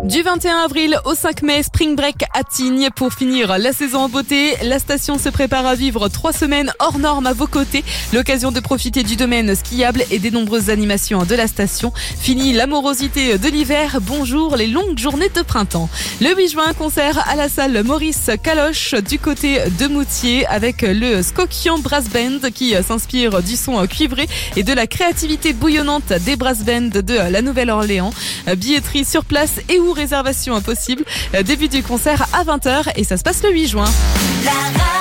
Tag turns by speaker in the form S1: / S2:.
S1: Du 21 avril au 5 mai, Spring Break à Tignes. Pour finir la saison en beauté, la station se prépare à vivre 3 semaines hors normes à vos côtés. L'occasion de profiter du domaine skiable et des nombreuses animations de la station. Fini l'amorosité de l'hiver, bonjour les longues journées de printemps. Le 8 juin, concert à la salle Maurice Caloche du côté de Moutier avec le Skokian Brass Band qui s'inspire du son cuivré et de la créativité bouillonnante des brass bands de la Nouvelle-Orléans. Billetterie sur place et ou réservation impossible. Début du concert à 20h et ça se passe le 8 juin.